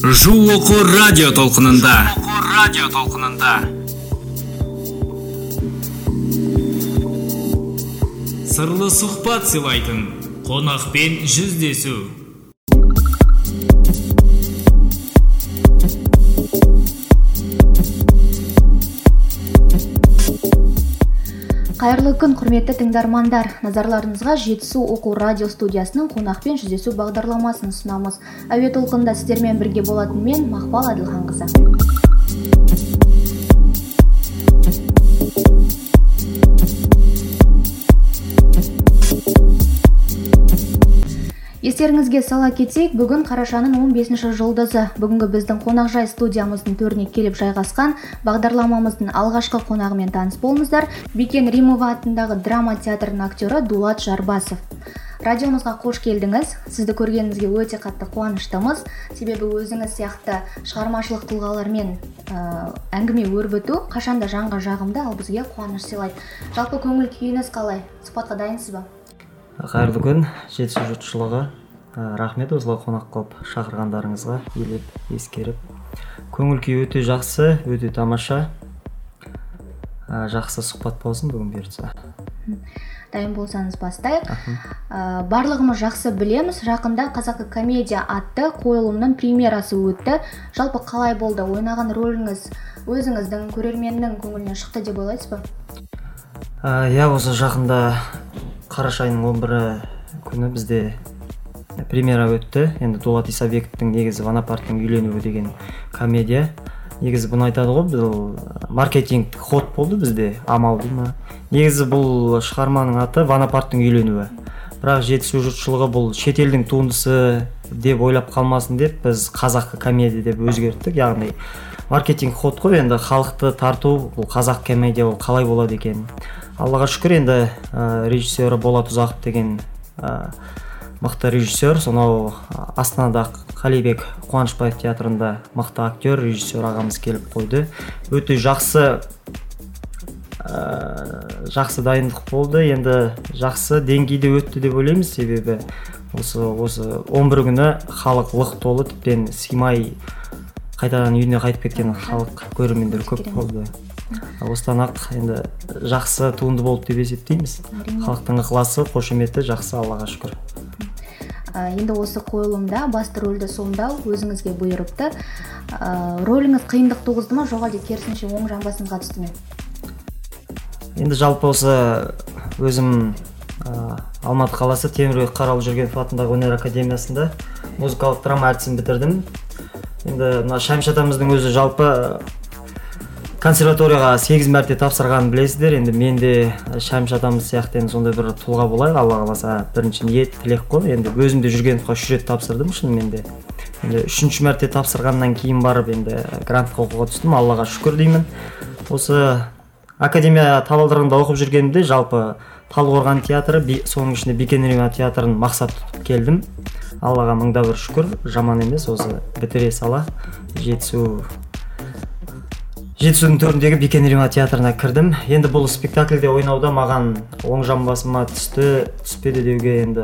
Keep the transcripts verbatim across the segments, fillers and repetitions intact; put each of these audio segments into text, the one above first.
Жу оқу радио толқынында. Радио толқынында. Сырлы сұхбат сыйлайтын қонақпен жүздесу. Қайырлы күн, құрметті тыңдармандар. Назарларыңызға Жетісу оқу радио студиясының қонақпен жүздесу бағдарламасын ұсынамыз. Әуе толқынында сіздермен бірге болатын мен Мақпал Әділханқызы. Естеріңізге сала кетсек, бүгін қарашаның он бесінші жұлдызы. Бүгінгі біздің қонақжай студиямыздың төріне келіп жайғасқан бағдарламамыздың алғашқы қонағымен таныс болыңыздар. Бикен Римова атындағы драма театрының актері Дулат Жарбасов. Радиомызға қош келдіңіз. Сізді көргенімізге өте қатты қуаныштымыз. Себебі өзіңіз сияқты шығармашылық тұлғалармен ә, әңгіме өрбіту қашанда жанға жағымды, ал бізге қуаныш сыйлайды. Жалпы көңіл күйіңіз қалай? Сұхбатқа дайынсыз ба? Қайырлы күн, Жетісу жұртшылығы. Рахмет осылай қонақ қылып шақырғандарыңызға, елеп ескеріп. Көңіл күй өте жақсы, өте тамаша. Жақсы сұхбат болсын бүгін берсе. Дайын болсаңыз бастайық. Ә, барлығымыз жақсы білеміз, жақында Қазақы комедия атты қойылымның премьерасы өтті. Жалпы қалай болды? Ойнаған рөліңіз өзіңіздің, көрерменнің көңілінен шықты деп ойлайсыз ба? Иә, осы жақында қараша айының он бірі күні бізде премьера өтті. Енді Дулат Исабековтың негізі Ванапарттың үйленуі деген комедия. Негізі бұны айтады ғой, бұл маркетинг ход болды бізде, амал дей ма. Негізі бұл шығарманың аты Ванапарттың үйленуі. Бірақ Жетісу жұртшылығы бұл шетелдің туындысы деп ойлап қалмасын деп, біз қазақы комедия деп өзгерттік. Яғни маркетинг ход қой, енді халықты тарту, бұл қазақ комедия ол қалай болады екен. Аллаға шүкір, енді ә, режиссері Болат Ұзақов деген ә, мықты режиссер, сонау Астанада Қалибек Қуанышбаев театрында мықты актер, режиссер ағамыз келіп қойды. Өте жақсы ә, жақсы дайындық болды, енді жақсы деңгейде өтті деп ойлаймыз, себебі осы осы он бір күні халық лық толы, тіптен сыймай қайтадан үйіне қайтып кеткен халық көрермендер көп болды. Осыдан ақ енді жақсы туынды болды деп есептейміз. Халықтың ықыласы, қошеметі жақсы, Аллаға шүкір. Енді осы қойылымда басты рөлді сомдау өзіңізге бұйырыпты. Рөліңіз қиындық туғызды ма, жоқ әлде керісінше оң жамбасыңызға түсті ме? Енді жалпы осы өзім Алматы қаласы Темірбек Қаралы Жүргенов атындағы өнер академиясында музыкалық драма әртісін бітірдім. Енді мына Шәмші атамыздың өзі жалпы консерваторияға сегіз мәрте тапсырғанын білесіздер. Енді мен де Шәмші атамыз сияқты енді сондай бір тұлға болайық, Алла қаласа. Бірінші ниет, тілек қой. Енді өзім де Жүргеновқа үш рет тапсырдым шынымен де. Енді үшінші мәрте тапсырғаннан кейін барып енді грантқа оқуға түстім, Аллаға шүкір деймін. Осы академия табалдырығында оқып жүргенімде жалпы Талдықорған театры, соның ішінде Бикен Римова театрын мақсат тұтып келдім. Аллаға мыңда бір шүкір, жаман емес, осы бітіре сала Жетісу Жетісудің төріндегі Бикен Римова театрына кірдім. Енді бұл спектакльде ойнауда маған оң жамбасыма түсті, түспеді деуге енді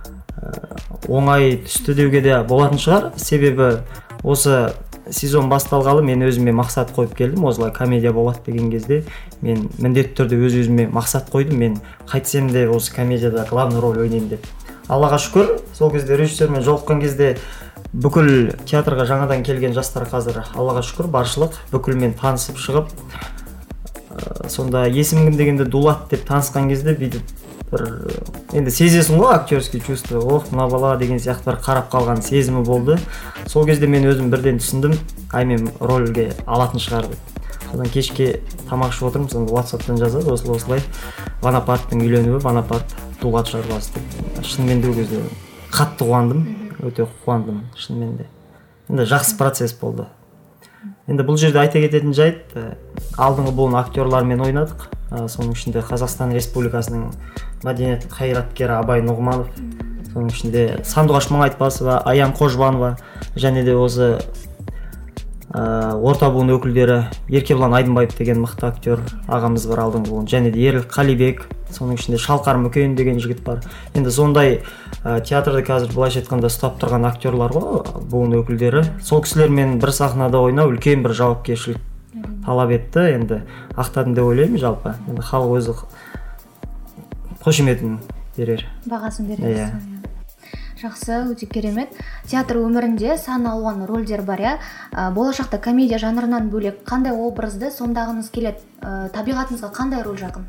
оңай түсті деуге де болатын шығар. Себебі осы сезон басталғалы мен өзіме мақсат қойып келдім. Осылай комедия болады деген кезде мен міндетті түрде өз-өзіме мақсат қойдым. Мен қайтсем де осы комедияда главный роль ойнаймын деп. Аллаға шүкір, сол кезде режиссермен жолыққан кезде бүкіл театрға жаңадан келген жастар қазір Аллаға шүкір баршылық, бүкілмен танысып шығып, сонда есім кім дегенде Дулат деп танысқан кезде бүйтіп бір енді сезесің ғой, актерский чувство, ох, мына бала деген сияқты бір қарап қалған сезімі болды. Сол кезде мен өзім бірден түсіндім, ай мен рөлге алатын шығар деп. Содан кешке тамақ ішіп отырмын, сонда WhatsApp-тан жазады, осылай осылай Ванапарттың үйленуі, Ванапарт Дулат Жарбасов деп. Шынымен де ол кезде қатты қуандым, өте қуандым шынымен де. Енді жақсы процесс болды. Енді бұл жерде айта кететін жайт, алдыңғы буын актерлармен ойнадық. Соның ішінде Қазақстан Республикасының мәдениет қайраткері Абай Нұғманов, соның ішінде Сандуғаш Мұңайтпасова, Аян Қожбанова, және де осы орта буын өкілдері Еркебұлан Айдынбаев деген мықты актер ағамыз бар алдыңғы буын, және де Ерлік Қалибек, соның ішінде Шалқар Мүкен деген жігіт бар. Енді сондай театрды қазір былайша айтқанда ұстап тұрған актерлар ғой, буын өкілдері. Сол кісілермен бір сахнада ойнау үлкен бір жауапкершілік талап етті. Енді ақтадым деп ойлаймын жалпы. Енді халық өзі қошеметін берер. Бағасын берер. Жақсы, өте керемет. Театр өмірінде сан алуан рөлдер бар, я. Болашақта комедия жанрынан бөлек қандай образды сомдағыңыз келеді? Табиғатыңызға қандай рөл жақын?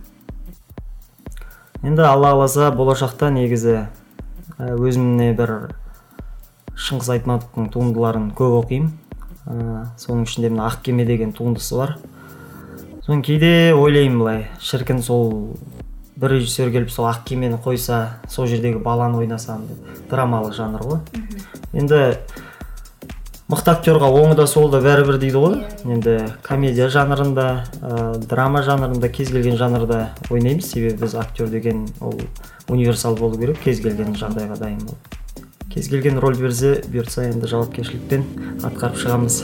Енді Алла қаласа болашақта негізі өзімне бір Шыңғыс Айтматовтың туындыларын көп оқимын. Соның ішінде мына Ақ кеме деген туындысы бар. Соны кейде ойлаймын былай, шіркін сол бір режиссер келіп сол Ақ кемені қойса, сол жердегі баланы ойнасам деп. Драмалық жанр ғой. Енді мықты актерға оңы да солы да бәрібір дейді ғой. Енді комедия жанрында, драма жанрында, кез келген жанрда ойнаймыз. Себебі біз актер деген ол универсал болу керек, кез келген жағдайға дайын бол. Кез келген рөл берсе, бұйыртса енді жауапкершілікпен атқарып шығамыз.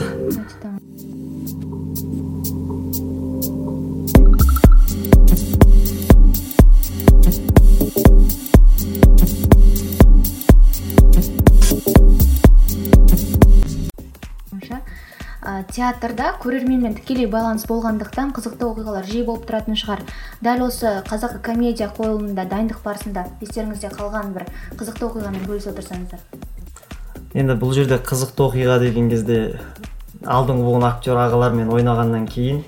Театрда көрерменмен тікелей байланыс болғандықтан қызықты оқиғалар жиі болып тұратын шығар. Дәл осы қазақы комедия қойылымында дайындық барысында естеріңізде қалған бір қызықты оқиғамен бөлісе отырсаңыздар. Енді бұл жерде қызықты оқиға деген кезде алдыңғы болған актер ағалармен ойнағаннан кейін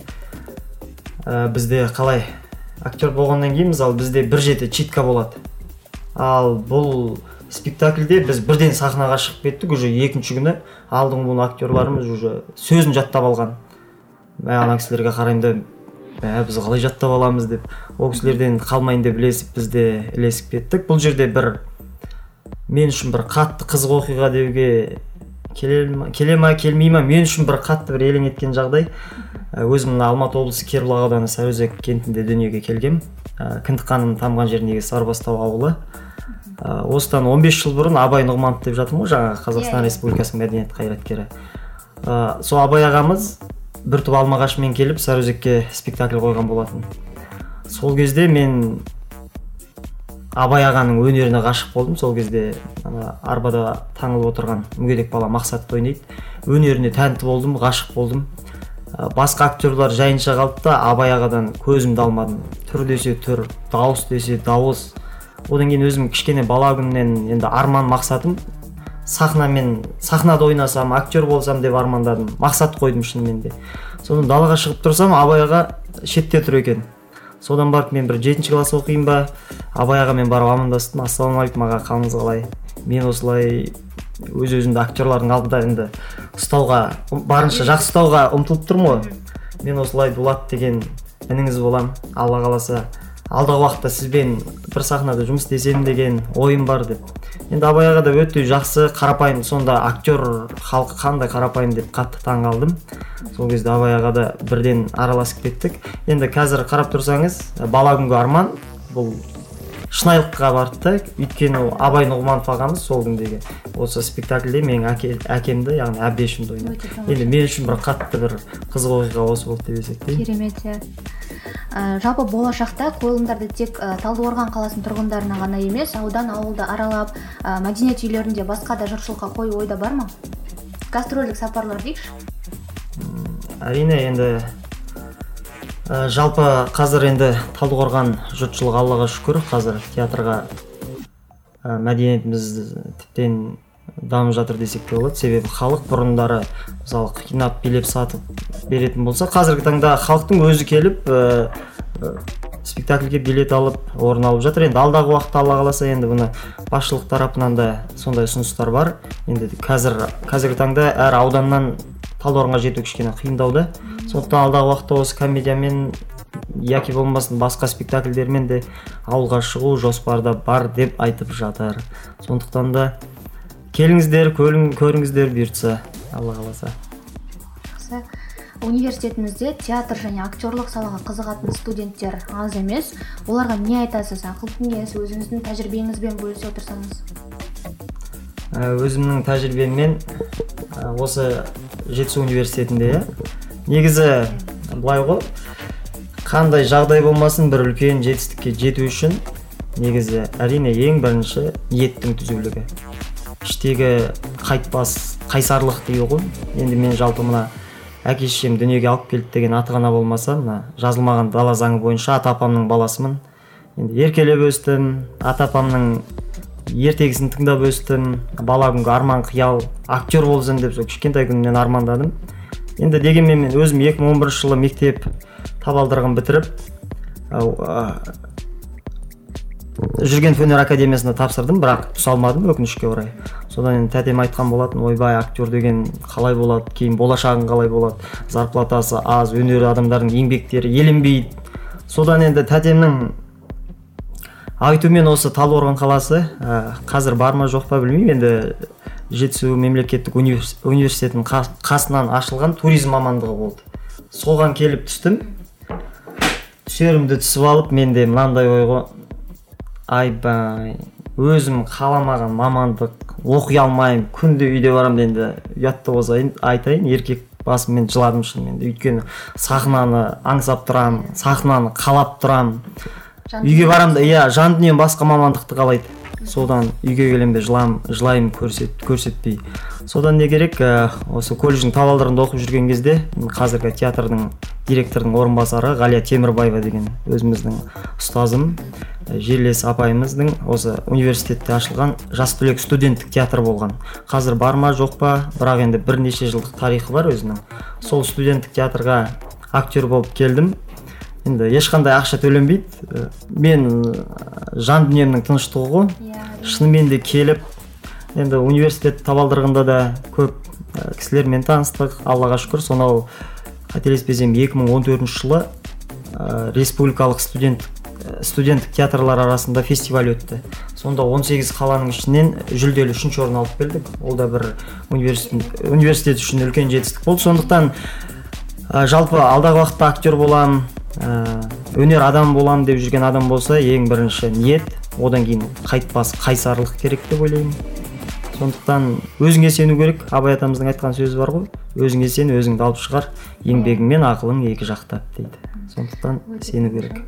бізде қалай актер болғаннан кейін мысалы бізде бір жеті читка болады. Ал бұл спектакльде біз бірден сахнаға шығып кеттік, уже екінші күні алдыңғы болған актерларымыз уже сөзін жаттап алған. Ана кісілерге қараймын да, біз қалай жаттап аламыз деп, ол кісілерден қалмайын деп ілесіп бізде ілесіп кеттік. Бұл жерде бір мен үшін бір қатты қызық оқиға деуге келе ма келмей ма, мен үшін бір қатты бір елең еткен жағдай. Өзім Алматы облысы Кербұлақ ауданы Сарыөзек кентінде дүниеге келгем. Кіндік қаным тамған жеріндегі Сарыбастау ауылы. Осыдан он бес жыл бұрын Абай Нұғманов деп жатырмын ғой, жаңа Қазақстан Республикасының мәдениет қайраткері. Сол Абай ағамыз бір топ алмағашымен келіп Сарыөзекке спектакль қойған болатын. Сол кезде мен Абай ағаның өнеріне ғашық болдым. Сол кезде арбада таңылып отырған мүгедек бала Мақсат ойнайды. Өнеріне тәнті болдым, ғашық болдым. Басқа актерлар жайынша қалды да Абай ағадан көзімді алмадым. Түр десе түр, дауыс десе дауыс. Одан кейін өзім кішкене бала күннен енді арман мақсатым сахнамен, сахнада ойнасам, актер болсам деп армандадым. Мақсат қойдым шынымен де. Содан далаға шығып тұрсам, Абай аға шетте тұр екен. Содан барып мен бір жетінші класс оқимын ба, Абай ағамен барып амандастым. Ассалаумағалейкум аға, қалыңыз қалай? Мен осылай өз-өзімді актерлардың алдында енді ұстауға, барынша жақсы ұстауға ұмтылып тұрмын ғой. Мен осылай Дулат деген ініңіз болам, Алла қаласа. Алдағы уақытта сізбен бір сахнада жұмыс істесем деген ойым бар деп. Енді Абай аға да өте жақсы, қарапайым, сонда актер халқы қандай қарапайым деп қатты таң қалдым. Сол кезде Абай аға да бірден араласып кеттік. Енді қазір қарап тұрсаңыз, бала күнгі арман бұл шынайылыққа барды. Өйткені Абай Нұғманов ағамыз сол күндегі осы спектакльде менің әкемді, яғни әбдешімді ойнады. Енді мен үшін бір қатты бір қызық оқиға осы болды деп есептеймін. Керемет. Жалпы болашақта қойылымдарды тек Талдықорған қаласының тұрғындарына ғана емес, аудан ауылды аралап, мәдениет үйлерінде басқа да жұртшылыққа қою ойда бар ма? Гастрольдік сапарлар дейікші? Әрине, енді жалпы қазір енді Талдықорған жұртшылығы Аллаға шүкір, қазір театрға мәдениетіміз тіптен дамып жатыр десек те болады. Себебі халық бұрындары мысалы қинап билеп сатып беретін болса, қазіргі таңда халықтың өзі келіп спектакльге билет алып орын алып жатыр. Енді алдағы уақытта Алла қаласа енді бұны басшылық тарапынан да сондай ұсыныстар бар. Енді қазір қазіргі таңда әр ауданнан Талдықорғанға жету кішкене қиындауда. Сондықтан алдағы уақытта осы комедиямен яки болмасын басқа спектакльдермен де ауылға шығу жоспарда бар деп айтып жатыр. Сондықтан да келіңіздер, көріңіздер бұйыртса, Алла қаласа. Жақсы. Университетімізде театр және актерлық салаға қызығатын студенттер аз емес. Оларға не айтасыз? Ақыл кеңес, өзіңіздің тәжірибеңізбен бөлісе отырсаңыз? Өзімнің тәжірибеммен осы жетісу университетінде. Иә, негізі былай ғой, қандай жағдай болмасын бір үлкен жетістікке жету үшін негізі әрине ең бірінші ниеттің түзулігі, іштегі қайтпас қайсарлық дейді ғой. Енді мен жалпы мына әке-шешем дүниеге алып келді деген аты ғана болмаса, мына жазылмаған дала заңы бойынша ата апамның баласымын. Енді еркелеп өстім, ата апамның ертегісін тыңдап өстім. Бала күнгі арман қиял актер болсам деп сол кішкентай күнімнен армандадым. Енді дегенмен мен өзім екі мың он бірінші жылы мектеп табалдырығын бітіріп Жүргенов өнер академиясына тапсырдым, бірақ түсе алмадым өкінішке орай. Содан енді тәтем айтқан болатын, ойбай, актер деген қалай болады, кейін болашағың қалай болады, зарплатасы аз, өнер адамдардың еңбектері еленбейді. Содан енді тәтемнің айтумен осы Талдықорған қаласы қазір бар ма жоқ па білмеймін, енді Жетісу мемлекеттік университетінің қасынан ашылған туризм мамандығы болды. Соған келіп түстім. Түсерімді түсіп алып, менде мынандай ойға, айбай, өзім қаламаған мамандық оқи алмаймын, күнде үйде барамын, енді ұятты болса айтайын, еркек басыммен жыладым шынымен. Өйткені сахнаны аңсап тұрам, сахнаны қалап тұрам. Үйге барамын да, иә, жан дүнием басқа мамандықты қалайды. Содан үйге келемде жылайым көрсет, көрсетпей. Содан не керек, осы колледждің табалдырығында оқып жүрген кезде қазіргі театрдың директордың орынбасары Ғалия Темірбаева деген өзіміздің ұстазым, жерлес апайымыздың осы университетте ашылған жас түлек студенттік театр болған. Қазір бар ма жоқ па, бірақ енді бірнеше жылдық тарихы бар өзінің. Сол студенттік театрға актер болып келдім. Енді ешқандай ақша төленбейді. Мен жан дүниемнің тыныштығы ғой. Шынымен де келіп, енді университет табалдырығында да көп кісілермен таныстық, Аллаға шүкір. Сонау қателеспесем екі мың он төртінші жылы республикалық студент студенттік театрлар арасында фестиваль өтті. Сонда он сегіз қаланың ішінен жүлделі үшінші орын алып келдік. Ол да бір университет, университет үшін үлкен жетістік болды. Сондықтан жалпы алдағы уақытта актер боламын, өнер адам боламын деп жүрген адам болса, ең бірінші ниет, одан кейін қайтпас қайсарлық керек деп ойлаймын. Сондықтан өзіңе сену керек. Абай атамыздың айтқан сөзі бар ғой, өзіңе сен, өзіңді алып шығар, еңбегің мен ақылың екі жақтап дейді. Сондықтан сену керек.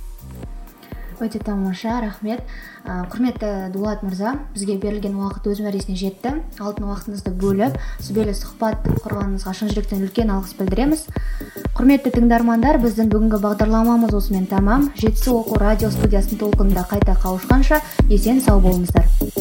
Өте тамаша, рахмет. Құрметті Дулат мырза, бізге берілген уақыт өз мәресіне жетті. Алтын уақытыңызды бөліп, сүбелі сұхбат құрғаныңызға шын жүректен үлкен алғыс білдіреміз. Құрметті тыңдармандар, біздің бүгінгі бағдарламамыз осымен тамам. Жетісу оқу радио студиясының толқынында қайта қауышқанша есен сау болыңыздар.